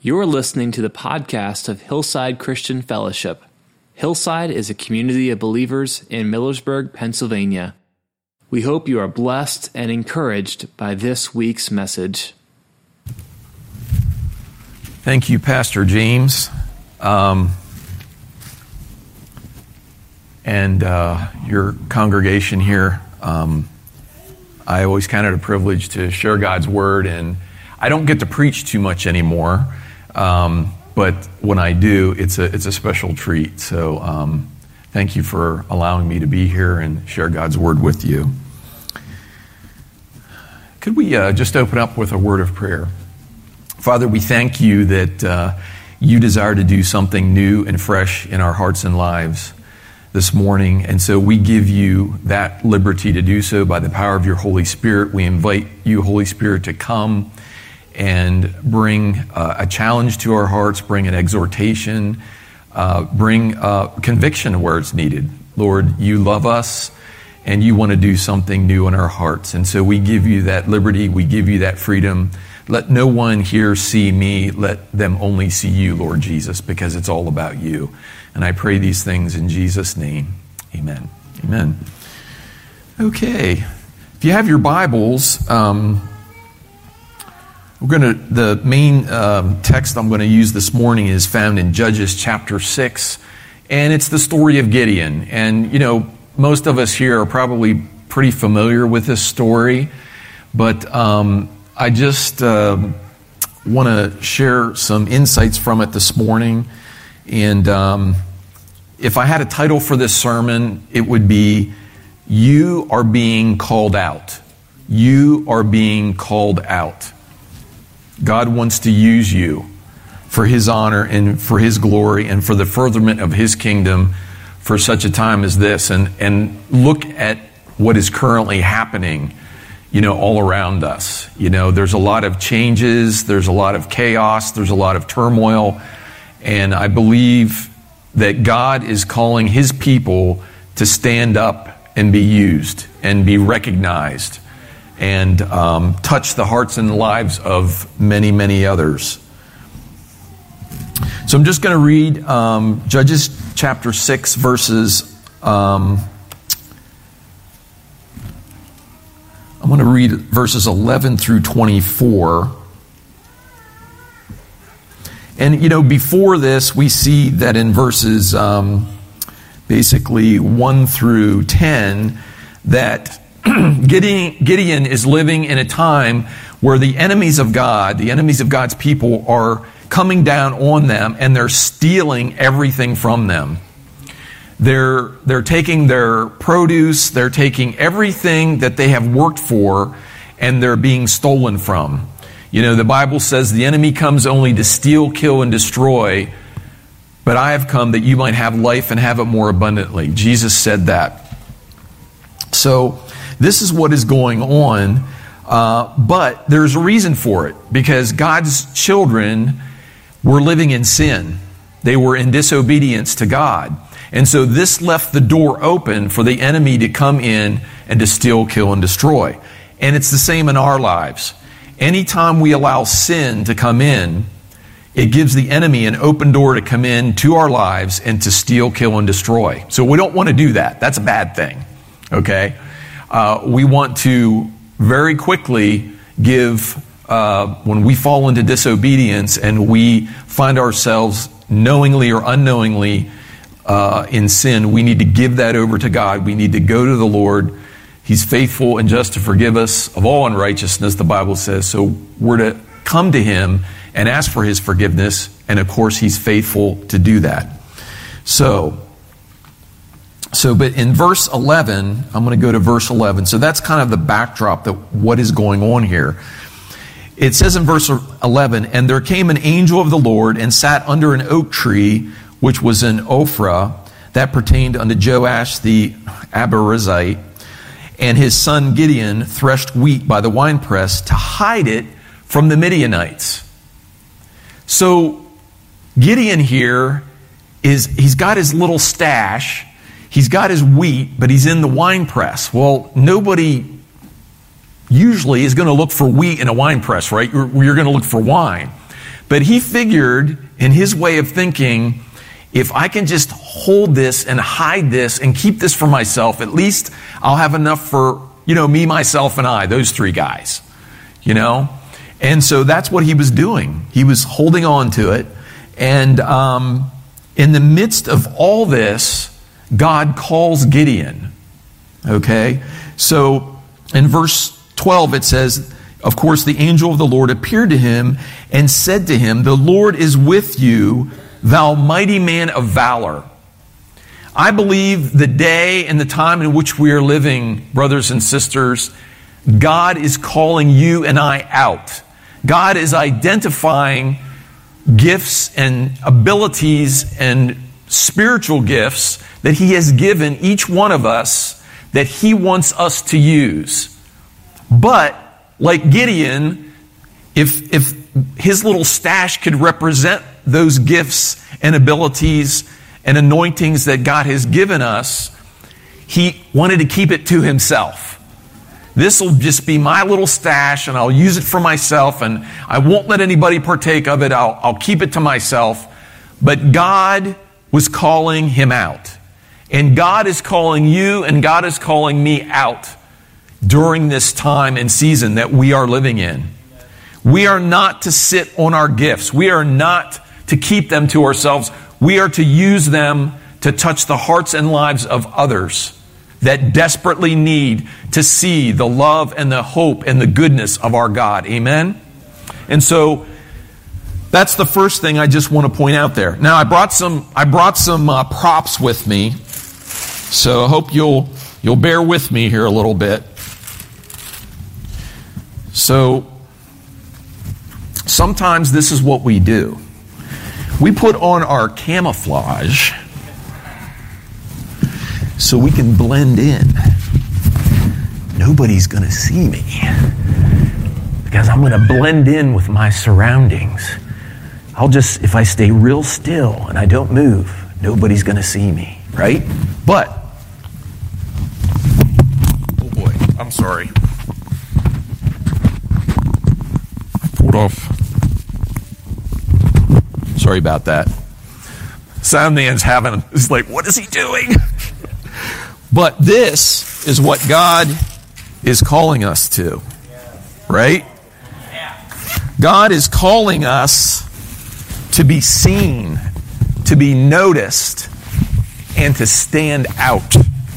You're listening to the podcast of Hillside Christian Fellowship. Hillside is a community of believers in Millersburg, Pennsylvania. We hope you are blessed and encouraged by this week's message. Thank you, Pastor James, and your congregation here. I always count it a privilege to share God's Word, and I don't get to preach too much anymore. But when I do, it's a special treat. So thank you for allowing me to be here and share God's Word with you. Could we just open up with a word of prayer? Father, we thank you that you desire to do something new and fresh in our hearts and lives this morning. And so we give you that liberty to do so by the power of your Holy Spirit. We invite you, Holy Spirit, to come and bring a challenge to our hearts, bring an exhortation, bring conviction where it's needed. Lord, you love us and you want to do something new in our hearts. And so we give you that liberty, we give you that freedom. Let no one here see me, let them only see you, Lord Jesus, because it's all about you. And I pray these things in Jesus' name. Amen. Amen. Okay. If you have your Bibles, the main text I'm going to use this morning is found in Judges chapter 6, and it's the story of Gideon. And, you know, most of us here are probably pretty familiar with this story, but I just want to share some insights from it this morning. And if I had a title for this sermon, it would be, You Are Being Called Out. You are being called out. God wants to use you for His honor and for His glory and for the furtherment of His kingdom for such a time as this. And look at what is currently happening, you know, all around us. You know, there's a lot of changes, there's a lot of chaos, there's a lot of turmoil. And I believe that God is calling His people to stand up and be used and be recognized and touch the hearts and lives of many, many others. So I'm just going to read Judges chapter 6, verses... I'm going to read verses 11 through 24. And, you know, before this, we see that in verses basically 1 through 10, that Gideon is living in a time where the enemies of God, the enemies of God's people, are coming down on them and they're stealing everything from them. They're taking their produce, they're taking everything that they have worked for, and they're being stolen from. You know, the Bible says the enemy comes only to steal, kill, and destroy, but I have come that you might have life and have it more abundantly. Jesus said that. So this is what is going on, but there's a reason for it, because God's children were living in sin. They were in disobedience to God. And so this left the door open for the enemy to come in and to steal, kill, and destroy. And it's the same in our lives. Anytime we allow sin to come in, it gives the enemy an open door to come in to our lives and to steal, kill, and destroy. So we don't want to do that. That's a bad thing. Okay? We want to very quickly give, when we fall into disobedience and we find ourselves knowingly or unknowingly in sin, we need to give that over to God. We need to go to the Lord. He's faithful and just to forgive us of all unrighteousness, the Bible says. So we're to come to Him and ask for His forgiveness. And of course, He's faithful to do that. But in verse 11, I'm going to go to verse 11. So that's kind of the backdrop that what is going on here. It says in verse 11, And there came an angel of the Lord and sat under an oak tree, which was in Ophrah, that pertained unto Joash the Abiezrite. And his son Gideon threshed wheat by the winepress to hide it from the Midianites. So Gideon here he's got his little stash, he's got his wheat, but he's in the winepress. Well, nobody usually is going to look for wheat in a wine press, right? You're going to look for wine. But he figured, in his way of thinking, if I can just hold this and hide this and keep this for myself, at least I'll have enough for, me, myself, and I, those three guys, And so that's what he was doing. He was holding on to it. And in the midst of all this, God calls Gideon. Okay? So in verse 12 it says, of course, the angel of the Lord appeared to him and said to him, "The Lord is with you, thou mighty man of valor." I believe the day and the time in which we are living, brothers and sisters, God is calling you and I out. God is identifying gifts and abilities and spiritual gifts that He has given each one of us that He wants us to use. But, like Gideon, if his little stash could represent those gifts and abilities and anointings that God has given us, he wanted to keep it to himself. This will just be my little stash, and I'll use it for myself, and I won't let anybody partake of it. I'll keep it to myself. But God was calling him out. And God is calling you, and God is calling me out during this time and season that we are living in. We are not to sit on our gifts. We are not to keep them to ourselves. We are to use them to touch the hearts and lives of others that desperately need to see the love and the hope and the goodness of our God. Amen? And so that's the first thing I just want to point out there. Now I brought some props with me, so I hope you'll bear with me here a little bit. So sometimes this is what we do. We put on our camouflage so we can blend in. Nobody's going to see me because I'm going to blend in with my surroundings. If I stay real still and I don't move, nobody's going to see me, right? But, oh boy, I'm sorry. Pulled off. Sorry about that. Sound man's is like, what is he doing? But this is what God is calling us to, right? God is calling us to be seen, to be noticed, and to stand out.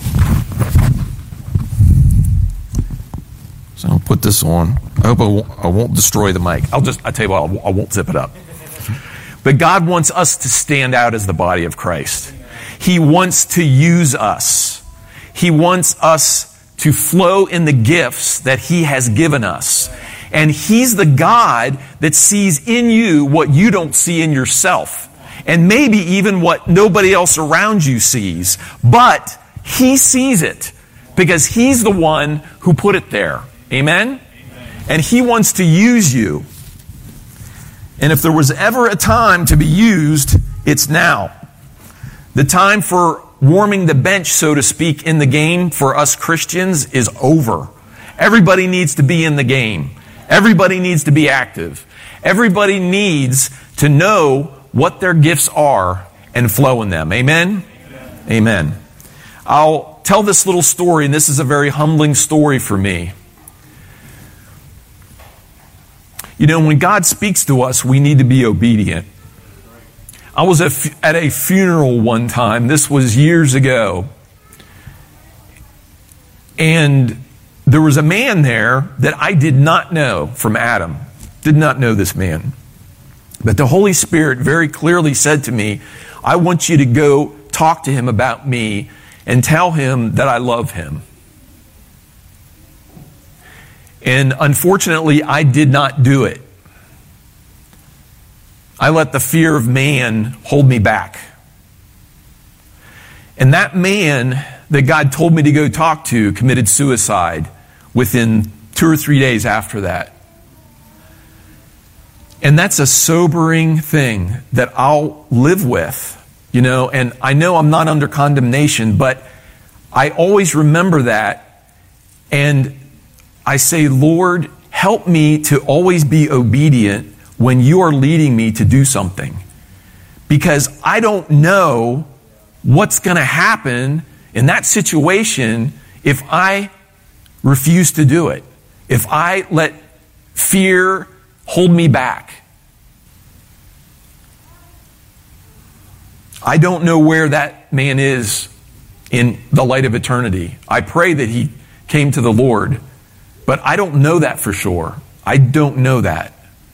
So I'll put this on. I hope I won't destroy the mic. I'll tell you what, I won't zip it up. But God wants us to stand out as the body of Christ. He wants to use us. He wants us to flow in the gifts that He has given us. And He's the God that sees in you what you don't see in yourself. And maybe even what nobody else around you sees. But He sees it because He's the one who put it there. Amen? And He wants to use you. And if there was ever a time to be used, it's now. The time for warming the bench, so to speak, in the game for us Christians is over. Everybody needs to be in the game. Everybody needs to be active. Everybody needs to know what their gifts are and flow in them. Amen? Amen. I'll tell this little story, and this is a very humbling story for me. When God speaks to us, we need to be obedient. I was at a funeral one time. This was years ago. And there was a man there that I did not know from Adam. Did not know this man. But the Holy Spirit very clearly said to me, I want you to go talk to him about me and tell him that I love him. And unfortunately, I did not do it. I let the fear of man hold me back. And that man that God told me to go talk to committed suicide within 2 or 3 days after that. And that's a sobering thing that I'll live with, and I know I'm not under condemnation, but I always remember that. And I say, Lord, help me to always be obedient when you are leading me to do something. Because I don't know what's going to happen in that situation if I refuse to do it. If I let fear hold me back. I don't know where that man is in the light of eternity. I pray that he came to the Lord, but I don't know that for sure. I don't know that.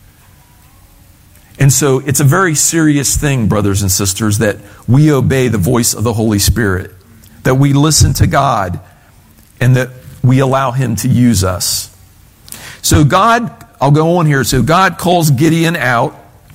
And so it's a very serious thing, brothers and sisters, that we obey the voice of the Holy Spirit, that we listen to God, and that we allow Him to use us. So God, I'll go on here. So God calls Gideon out.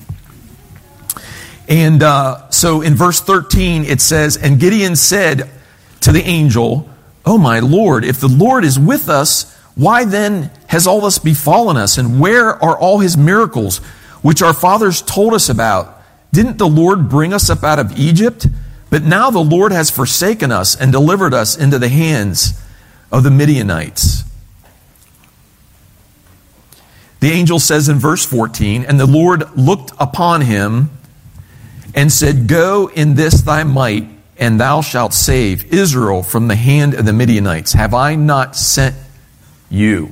And so in verse 13 it says, and Gideon said to the angel, "Oh my Lord, if the Lord is with us, why then has all this befallen us? And where are all His miracles, which our fathers told us about? Didn't the Lord bring us up out of Egypt? But now the Lord has forsaken us and delivered us into the hands of the Midianites." The angel says in verse 14, and the Lord looked upon him and said, "Go in this thy might, and thou shalt save Israel from the hand of the Midianites. Have I not sent you?"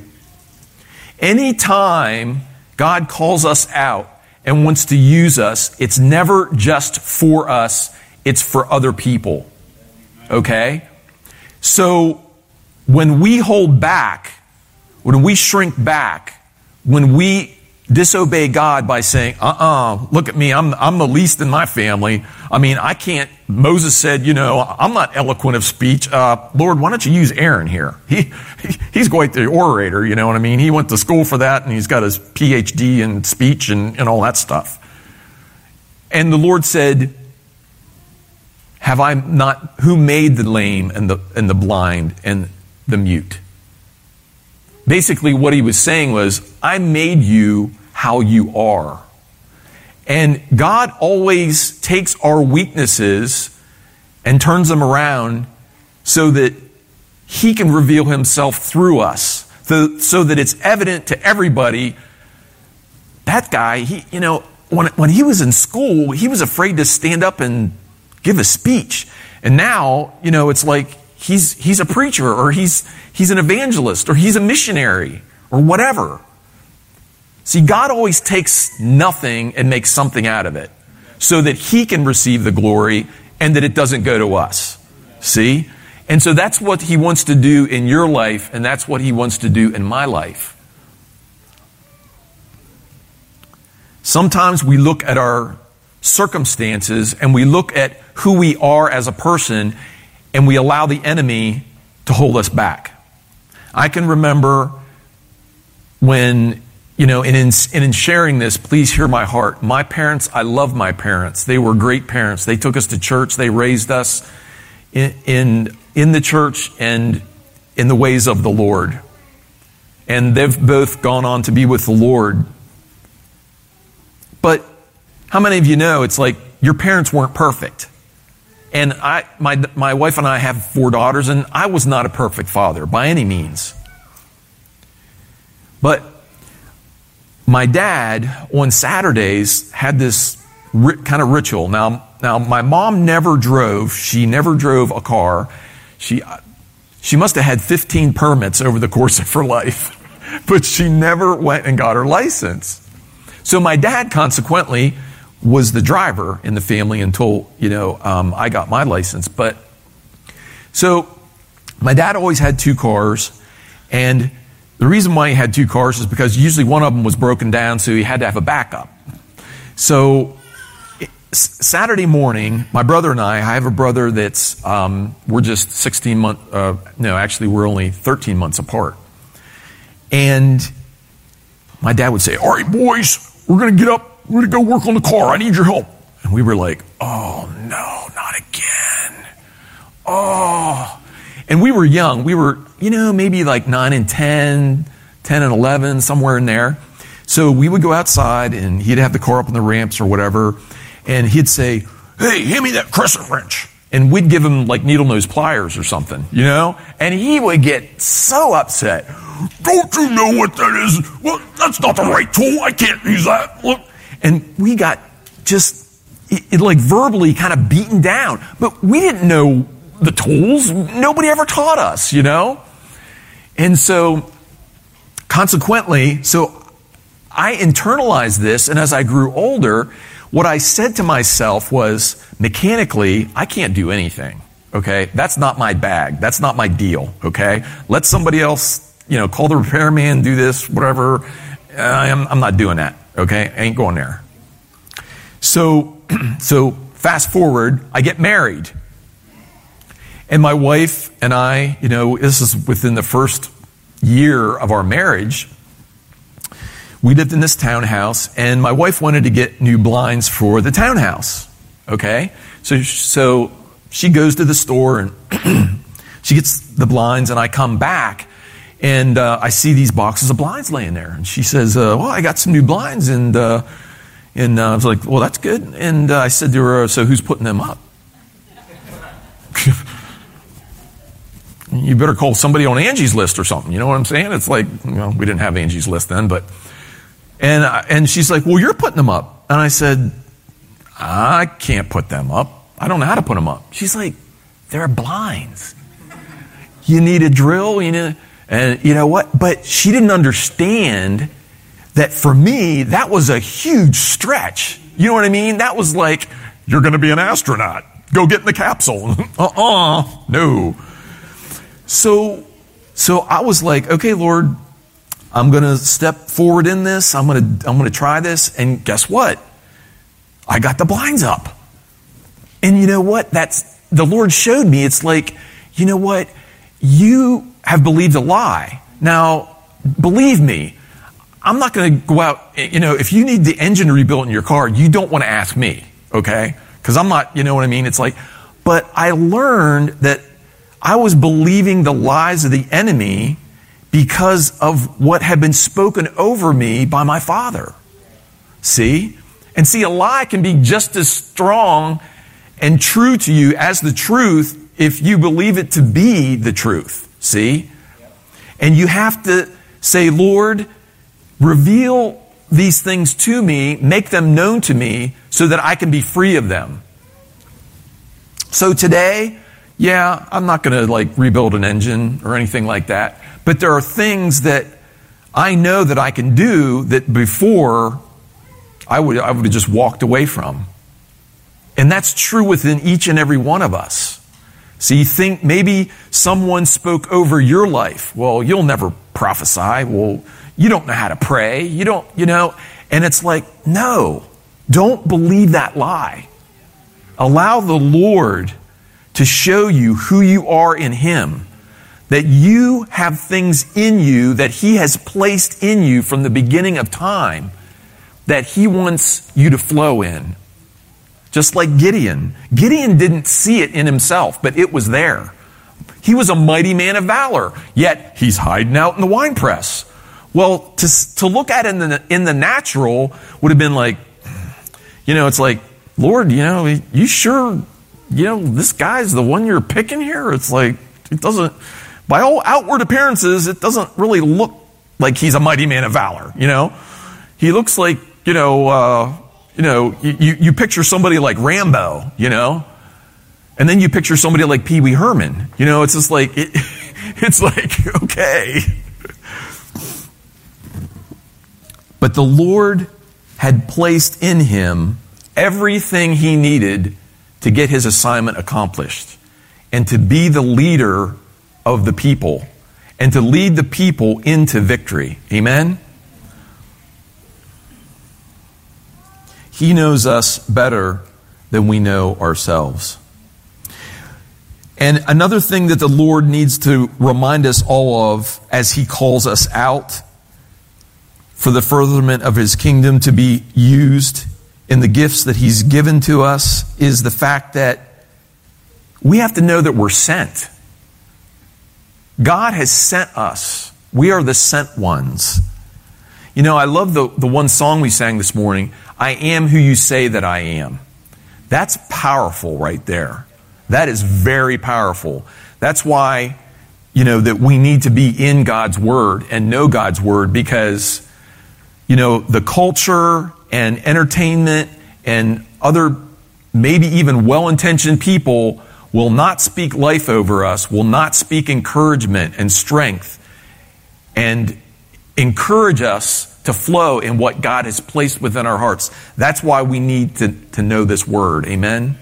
Anytime God calls us out and wants to use us, it's never just for us, it's for other people. Okay? So when we hold back, when we shrink back, when we disobey God by saying, look at me, I'm the least in my family. I mean, I can't, Moses said, I'm not eloquent of speech. Lord, why don't you use Aaron here? He's quite the orator, you know what I mean? He went to school for that, and he's got his PhD in speech and all that stuff. And the Lord said, have I not, who made the lame and the blind and the mute? Basically what he was saying was, I made you how you are. And God always takes our weaknesses and turns them around so that He can reveal Himself through us. So that it's evident to everybody, that guy, when he was in school, he was afraid to stand up and give a speech. And now, it's like he's a preacher, or he's an evangelist, or he's a missionary, or whatever. See, God always takes nothing and makes something out of it so that He can receive the glory and that it doesn't go to us. See? And so that's what He wants to do in your life, and that's what He wants to do in my life. Sometimes we look at our circumstances and we look at who we are as a person, and we allow the enemy to hold us back. I can remember when, and in sharing this, please hear my heart. My parents, I love my parents. They were great parents. They took us to church. They raised us in the church and in the ways of the Lord. And they've both gone on to be with the Lord. But how many of you know it's like your parents weren't perfect? And my wife and I have 4 daughters, and I was not a perfect father by any means. But my dad on Saturdays had this kind of ritual. Now my mom never drove. She never drove a car. She must have had 15 permits over the course of her life, but she never went and got her license. So my dad, consequently, was the driver in the family until, I got my license. But so my dad always had 2 cars, and the reason why he had 2 cars is because usually one of them was broken down, so he had to have a backup. So Saturday morning, my brother and I have a brother that's, we're just 16 months, actually we're only 13 months apart. And my dad would say, "All right, boys, we're going to get up. We're going to go work on the car. I need your help." And we were like, "Oh, no, not again. Oh." And we were young. We were, maybe like 9 and 10 and 11, somewhere in there. So we would go outside, and he'd have the car up on the ramps or whatever, and he'd say, "Hey, hand me that crescent wrench." and we'd give him like needle nose pliers or something, you know? And he would get so upset. Don't you know what that is? Well, that's not the right tool. I can't use that. Look. And we got just like verbally kind of beaten down. But we didn't know the tools. Nobody ever taught us, you know? And so consequently, so I internalized this, and as I grew older, what I said to myself was, mechanically, I can't do anything, okay? That's not my bag. That's not my deal, okay? Let somebody else, call the repairman, do this, whatever. I'm not doing that, okay? I ain't going there. So fast forward, I get married. And my wife and I, this is within the first year of our marriage, we lived in this townhouse, and my wife wanted to get new blinds for the townhouse, okay? So she goes to the store, and she gets the blinds, and I come back, and I see these boxes of blinds laying there. And she says, well, I got some new blinds, and I was like, well, that's good. And I said to her, so who's putting them up? You better call somebody on Angie's List or something. You know what I'm saying? It's like, we didn't have Angie's List then, but... And she's like, well, you're putting them up. And I said, I can't put them up. I don't know how to put them up. She's like, they're blinds. You need a drill, and you know what? But she didn't understand that for me, that was a huge stretch. You know what I mean? That was like, you're going to be an astronaut. Go get in the capsule. No. So I was like, okay, Lord, I'm going to step forward in this. I'm going to try this. And guess what? I got the blinds up. And you know what? The Lord showed me. It's like, you know what? You have believed a lie. Now, believe me, I'm not going to go out, if you need the engine rebuilt in your car, you don't want to ask me, okay? Because I'm not, you know what I mean? It's like, but I learned that I was believing the lies of the enemy because of what had been spoken over me by my father. See? And see, a lie can be just as strong and true to you as the truth if you believe it to be the truth. See? And you have to say, Lord, reveal these things to me, make them known to me so that I can be free of them. So today, yeah, I'm not going to rebuild an engine or anything like that. But there are things that I know that I can do that before I would have just walked away from. And that's true within each and every one of us. So you think maybe someone spoke over your life. Well, you'll never prophesy. Well, you don't know how to pray. You don't, And it's like, no, don't believe that lie. Allow the Lord to show you who you are in Him. That you have things in you that He has placed in you from the beginning of time that He wants you to flow in. Just like Gideon. Gideon didn't see it in himself, but it was there. He was a mighty man of valor, yet he's hiding out in the wine press. Well, to look at it in the natural would have been like, it's like, Lord, you sure, this guy's the one you're picking here? It's like, it doesn't... By all outward appearances, it doesn't really look like he's a mighty man of valor, He looks like, you picture somebody like Rambo, and then you picture somebody like Pee Wee Herman. It's just like, it's like, okay. But the Lord had placed in him everything he needed to get his assignment accomplished and to be the leader of the people and to lead the people into victory. Amen? He knows us better than we know ourselves. And another thing that the Lord needs to remind us all of as He calls us out for the furtherment of His kingdom to be used in the gifts that He's given to us is the fact that we have to know that we're sent. God has sent us. We are the sent ones. I love the one song we sang this morning, I am who you say that I am. That's powerful right there. That is very powerful. That's why, that we need to be in God's Word and know God's Word, because, the culture and entertainment and other maybe even well-intentioned people will not speak life over us, will not speak encouragement and strength and encourage us to flow in what God has placed within our hearts. That's why we need to know this Word. Amen?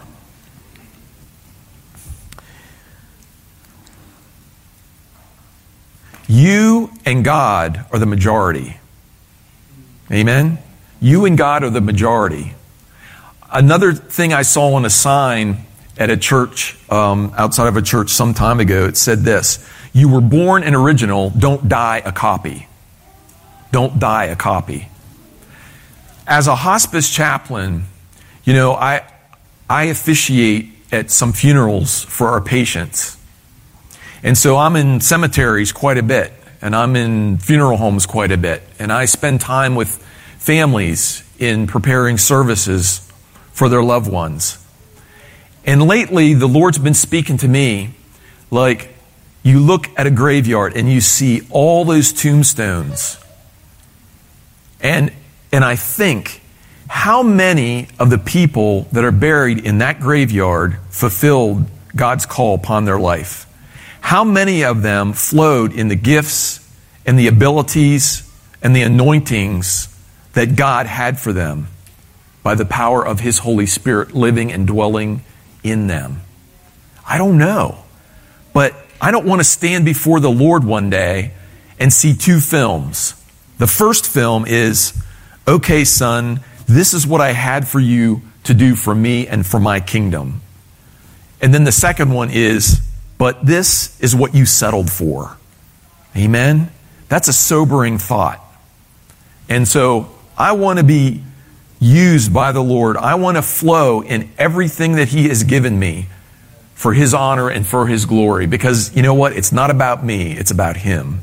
You and God are the majority. Amen? You and God are the majority. Another thing I saw on a sign at a church, outside of a church some time ago, it said this: you were born an original, don't die a copy. Don't die a copy. As a hospice chaplain, I officiate at some funerals for our patients. And so I'm in cemeteries quite a bit, and I'm in funeral homes quite a bit, and I spend time with families in preparing services for their loved ones. And lately, the Lord's been speaking to me like, you look at a graveyard and you see all those tombstones. And I think, how many of the people that are buried in that graveyard fulfilled God's call upon their life? How many of them flowed in the gifts and the abilities and the anointings that God had for them by the power of His Holy Spirit living and dwelling in them? I don't know. But I don't want to stand before the Lord one day and see two films. The first film is, okay, son, this is what I had for you to do for me and for my kingdom. And then the second one is, but this is what you settled for. Amen? That's a sobering thought. And so I want to be used by the Lord. I want to flow in everything that He has given me for His honor and for His glory. Because you know what? It's not about me. It's about Him.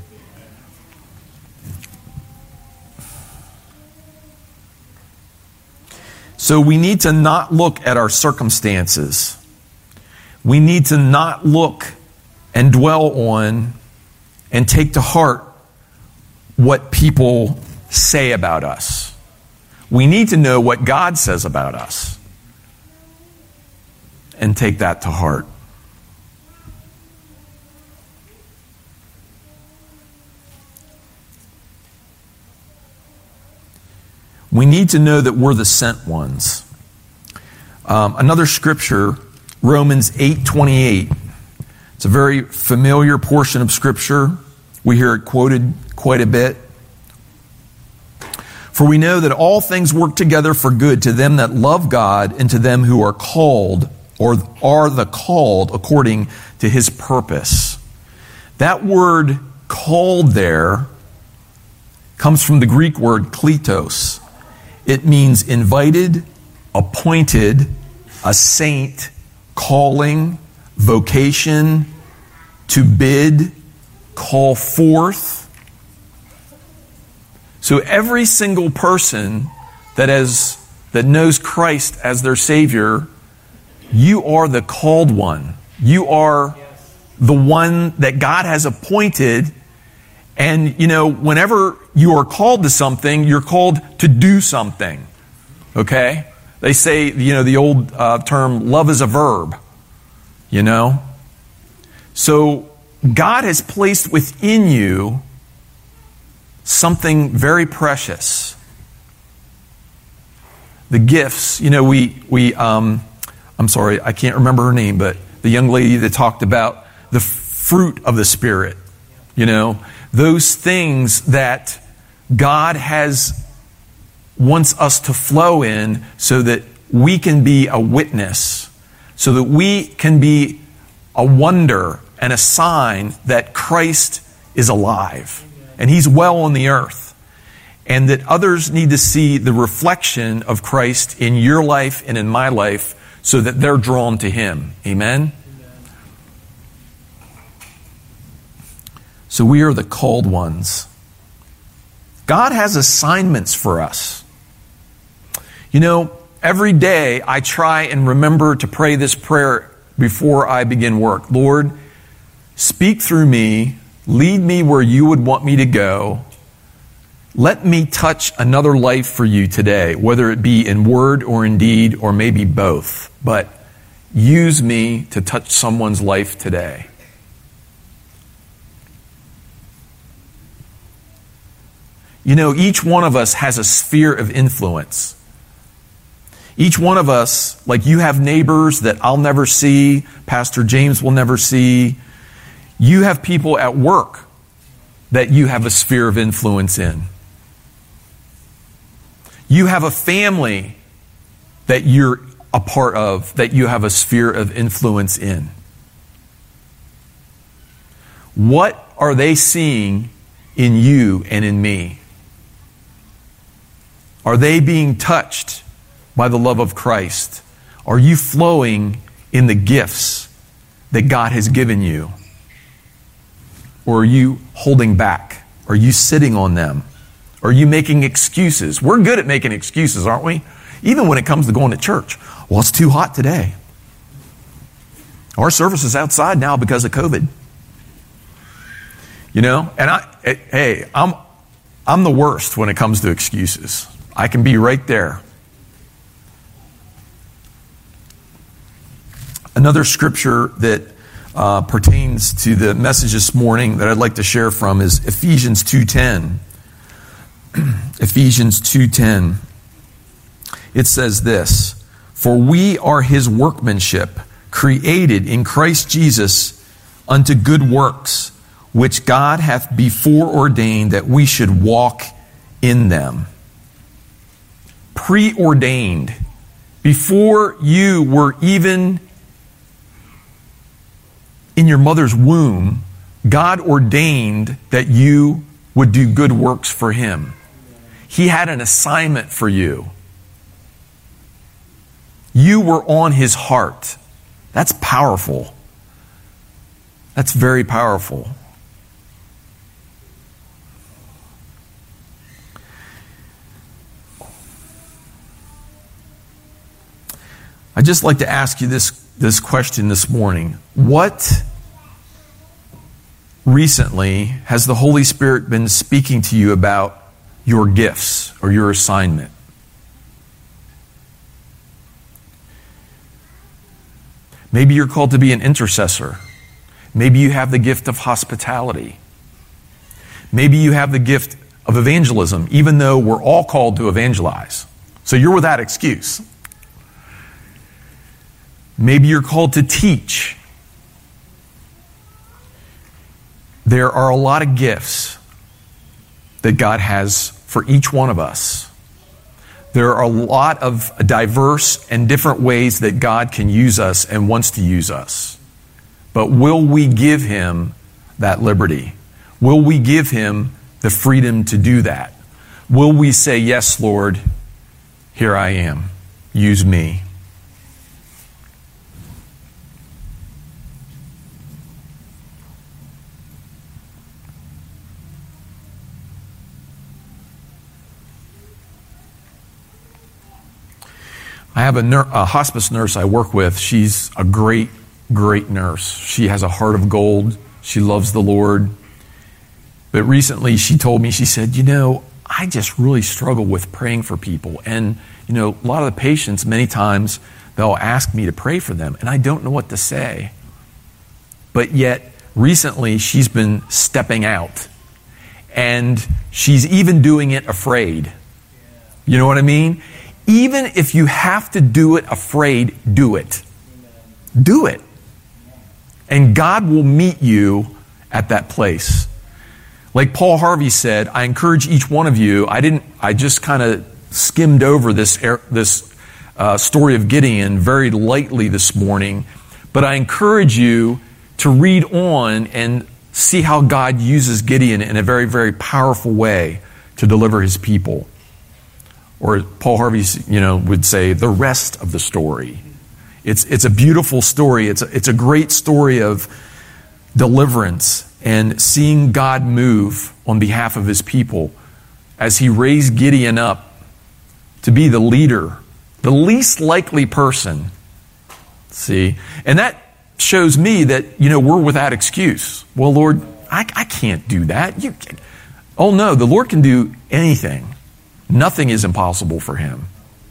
So we need to not look at our circumstances. We need to not look and dwell on and take to heart what people say about us. We need to know what God says about us and take that to heart. We need to know that we're the sent ones. Another scripture, Romans 8:28. It's a very familiar portion of Scripture. We hear it quoted quite a bit. For we know that all things work together for good to them that love God and to them who are called, or are the called, according to His purpose. That word called there comes from the Greek word kletos. It means invited, appointed, a saint, calling, vocation, to bid, call forth. So every single person that knows Christ as their Savior, you are the called one. You are the one that God has appointed. And, whenever you are called to something, you're called to do something. Okay? They say, the old term, love is a verb. So God has placed within you something very precious. The gifts, I'm sorry, I can't remember her name, but the young lady that talked about the fruit of the Spirit, those things that God wants us to flow in so that we can be a witness, so that we can be a wonder and a sign that Christ is alive and He's well on the earth, and that others need to see the reflection of Christ in your life and in my life so that they're drawn to Him. Amen? So we are the called ones. God has assignments for us. Every day I try and remember to pray this prayer before I begin work. Lord, speak through me. Lead me where you would want me to go. Let me touch another life for you today, whether it be in word or in deed or maybe both. But use me to touch someone's life today. You know, each one of us has a sphere of influence. Each one of us, like you have neighbors that I'll never see, Pastor James will never see. You have people at work that you have a sphere of influence in. You have a family that you're a part of, that you have a sphere of influence in. What are they seeing in you and in me? Are they being touched by the love of Christ? Are you flowing in the gifts that God has given you? Or are you holding back? Are you sitting on them? Are you making excuses? We're good at making excuses, aren't we? Even when it comes to going to church. Well, it's too hot today. Our service is outside now because of COVID. You know, and I'm the worst when it comes to excuses. I can be right there. Another scripture that pertains to the message this morning that I'd like to share from is Ephesians 2:10. Ephesians 2:10. It says this, "For we are his workmanship, created in Christ Jesus unto good works, which God hath before ordained that we should walk in them." Preordained. Before you were even in your mother's womb, God ordained that you would do good works for him. He had an assignment for you. You were on his heart. That's powerful. That's very powerful. I'd just like to ask you this question this morning. What recently has the Holy Spirit been speaking to you about your gifts or your assignment? Maybe you're called to be an intercessor. Maybe you have the gift of hospitality. Maybe you have the gift of evangelism, even though we're all called to evangelize. So you're without excuse. Maybe you're called to teach. There are a lot of gifts that God has for each one of us. There are a lot of diverse and different ways that God can use us and wants to use us. But will we give him that liberty? Will we give him the freedom to do that? Will we say, "Yes, Lord, here I am. Use me"? I have a hospice nurse I work with. She's a great, great nurse. She has a heart of gold. She loves the Lord. But recently she told me, she said, I just really struggle with praying for people. And, a lot of the patients, many times, they'll ask me to pray for them. And I don't know what to say. But yet, recently, she's been stepping out. And she's even doing it afraid. You know what I mean? Even if you have to do it afraid, do it. Do it. And God will meet you at that place. Like Paul Harvey said, I encourage each one of you. I just kind of skimmed over this story of Gideon very lightly this morning. But I encourage you to read on and see how God uses Gideon in a very, very powerful way to deliver his people. Or Paul Harvey, would say, the rest of the story. It's a beautiful story. It's a great story of deliverance and seeing God move on behalf of his people as he raised Gideon up to be the leader, the least likely person. See? And that shows me that, we're without excuse. Well, Lord, I can't do that. Oh no, the Lord can do anything. Nothing is impossible for him.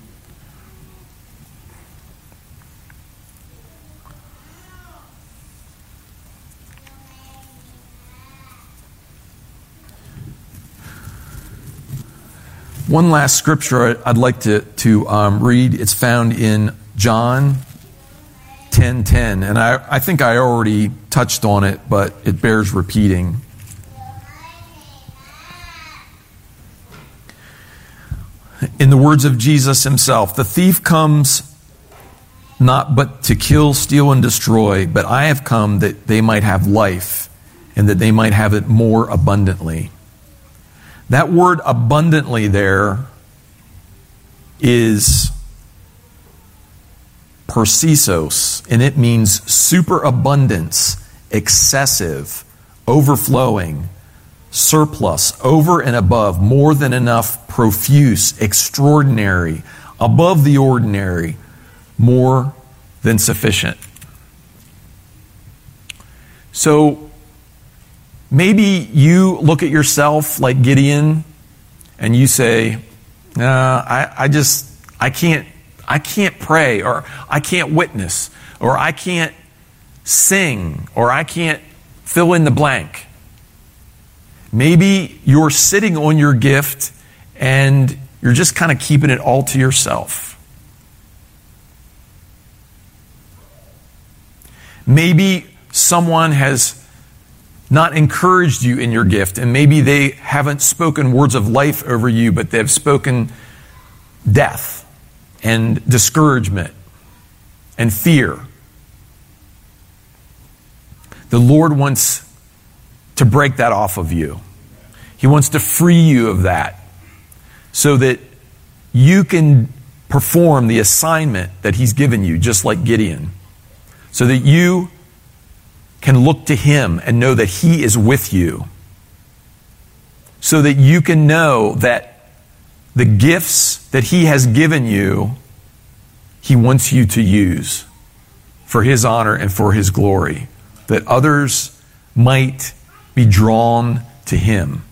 One last scripture I'd like to read. It's found in John 10:10, and I think I already touched on it, but it bears repeating. In the words of Jesus himself, the thief comes not but to kill, steal, and destroy, but I have come that they might have life, and that they might have it more abundantly. That word abundantly there is persisos, and it means superabundance, excessive, overflowing, surplus, over and above, more than enough, profuse, extraordinary, above the ordinary, more than sufficient. So maybe you look at yourself like Gideon and you say, I can't pray, or I can't witness, or I can't sing, or I can't fill in the blank. Maybe you're sitting on your gift and you're just kind of keeping it all to yourself. Maybe someone has not encouraged you in your gift, and maybe they haven't spoken words of life over you, but they've spoken death and discouragement and fear. The Lord wants to break that off of you. He wants to free you of that so that you can perform the assignment that He's given you, just like Gideon, so that you can look to Him and know that He is with you, so that you can know that the gifts that He has given you, He wants you to use for His honor and for His glory, that others might be drawn to Him.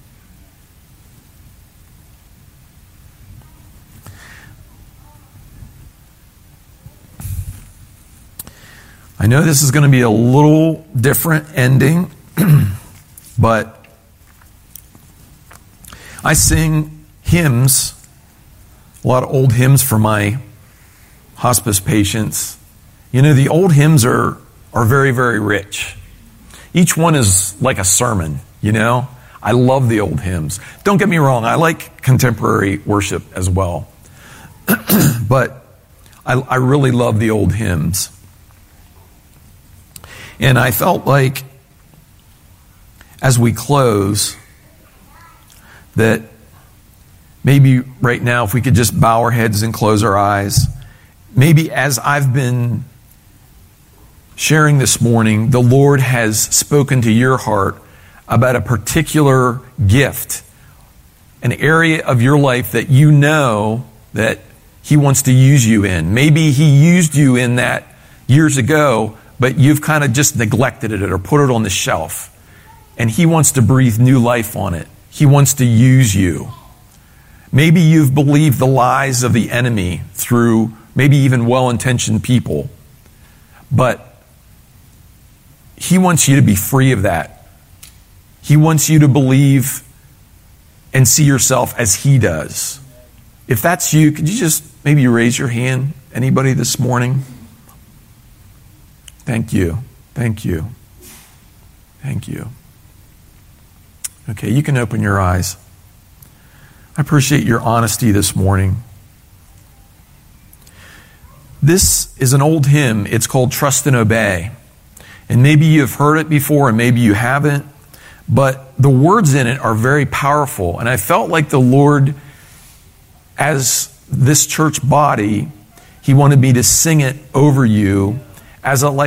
I know this is going to be a little different ending, but I sing hymns, a lot of old hymns for my hospice patients. The old hymns are very, very rich. Each one is like a sermon, I love the old hymns. Don't get me wrong, I like contemporary worship as well. But I really love the old hymns. And I felt like, as we close, that maybe right now, if we could just bow our heads and close our eyes, maybe as I've been sharing this morning, the Lord has spoken to your heart about a particular gift, an area of your life that you know that He wants to use you in. Maybe He used you in that years ago, but you've kind of just neglected it or put it on the shelf. And He wants to breathe new life on it. He wants to use you. Maybe you've believed the lies of the enemy through maybe even well-intentioned people. But He wants you to be free of that. He wants you to believe and see yourself as He does. If that's you, could you just maybe raise your hand? Anybody this morning? Thank you. Thank you. Thank you. Okay, you can open your eyes. I appreciate your honesty this morning. This is an old hymn. It's called Trust and Obey. And maybe you've heard it before and maybe you haven't. But the words in it are very powerful. And I felt like the Lord, as this church body, He wanted me to sing it over you as a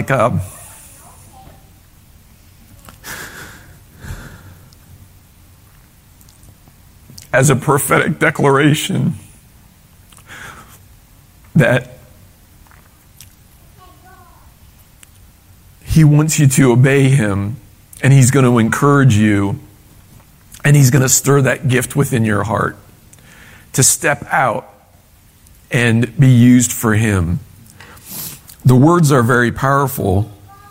prophetic declaration that He wants you to obey him, and he's going to encourage you, and he's going to stir that gift within your heart to step out and be used for him. The words are very powerful.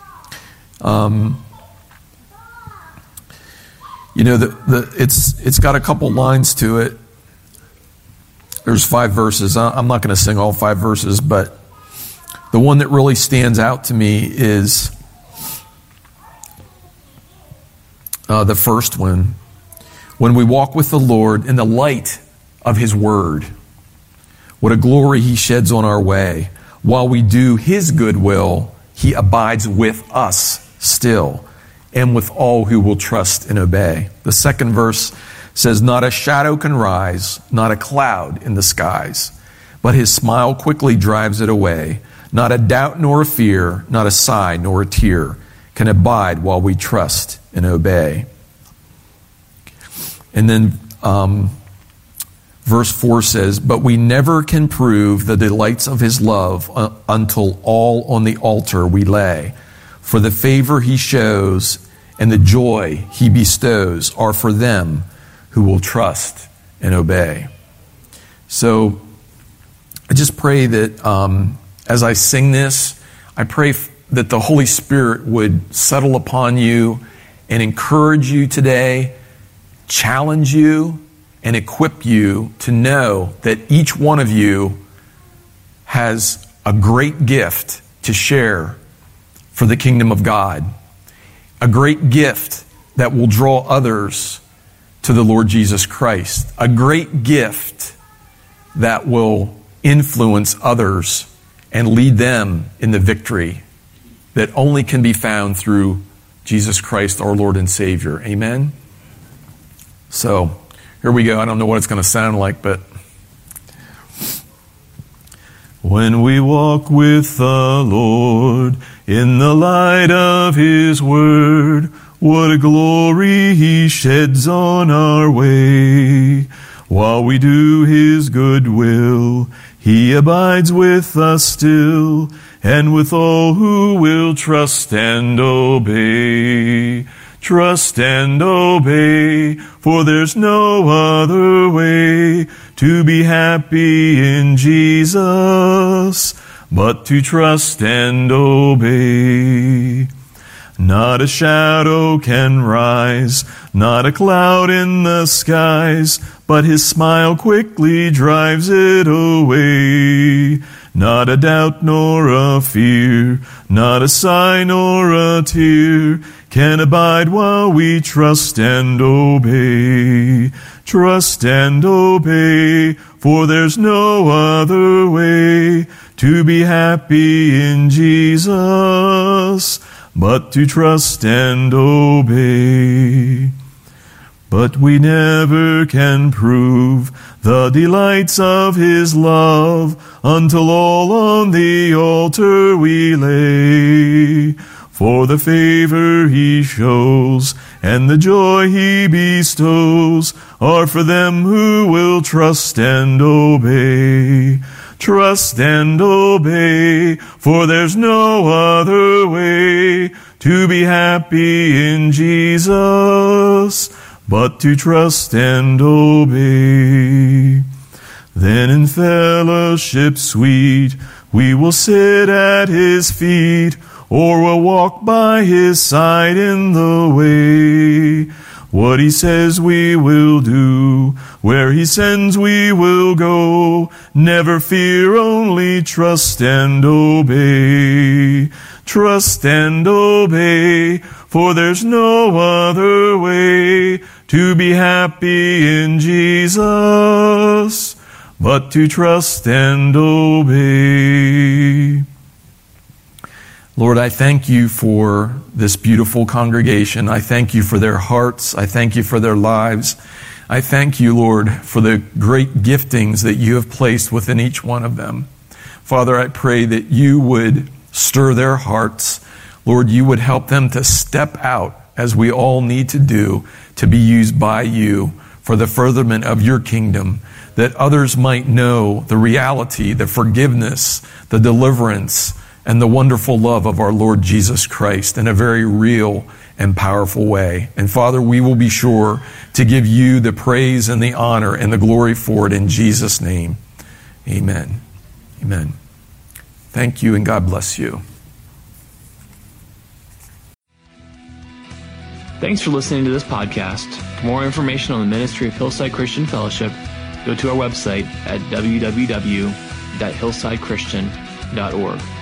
It's got a couple lines to it. There's 5 verses. I'm not going to sing all 5 verses, but the one that really stands out to me is the first one. When we walk with the Lord in the light of his word, what a glory he sheds on our way. While we do his good will, he abides with us still, and with all who will trust and obey. The second verse says, not a shadow can rise, not a cloud in the skies, but his smile quickly drives it away. Not a doubt nor a fear, not a sigh nor a tear can abide while we trust and obey. And then verse 4 says, but we never can prove the delights of his love until all on the altar we lay. For the favor he shows and the joy he bestows are for them who will trust and obey. So I just pray that as I sing this, I pray that the Holy Spirit would settle upon you and encourage you today, challenge you, and equip you to know that each one of you has a great gift to share for the kingdom of God. A great gift that will draw others to the Lord Jesus Christ. A great gift that will influence others and lead them in the victory that only can be found through Jesus Christ, our Lord and Savior. Amen? So, here we go. I don't know what it's going to sound like, but when we walk with the Lord in the light of his word, what a glory he sheds on our way. While we do his good will, he abides with us still, and with all who will trust and obey. Trust and obey, for there's no other way to be happy in Jesus, but to trust and obey. Not a shadow can rise, not a cloud in the skies, but his smile quickly drives it away. Not a doubt nor a fear, not a sigh nor a tear can abide while we trust and obey. Trust and obey, for there's no other way to be happy in Jesus, but to trust and obey. But we never can prove the delights of his love until all on the altar we lay. For the favor he shows and the joy he bestows are for them who will trust and obey. Trust and obey, for there's no other way to be happy in Jesus, but to trust and obey. Then in fellowship sweet we will sit at his feet, or we'll walk by his side in the way. What he says we will do, where he sends we will go. Never fear, only trust and obey. Trust and obey, for there's no other way to be happy in Jesus, but to trust and obey. Lord, I thank you for this beautiful congregation. I thank you for their hearts. I thank you for their lives. I thank you, Lord, for the great giftings that you have placed within each one of them. Father, I pray that you would stir their hearts. Lord, you would help them to step out, as we all need to do, to be used by you for the furtherment of your kingdom, that others might know the reality, the forgiveness, the deliverance, and the wonderful love of our Lord Jesus Christ in a very real and powerful way. And Father, we will be sure to give you the praise and the honor and the glory for it in Jesus' name. Amen. Amen. Thank you, and God bless you. Thanks for listening to this podcast. For more information on the ministry of Hillside Christian Fellowship, go to our website at www.hillsidechristian.org.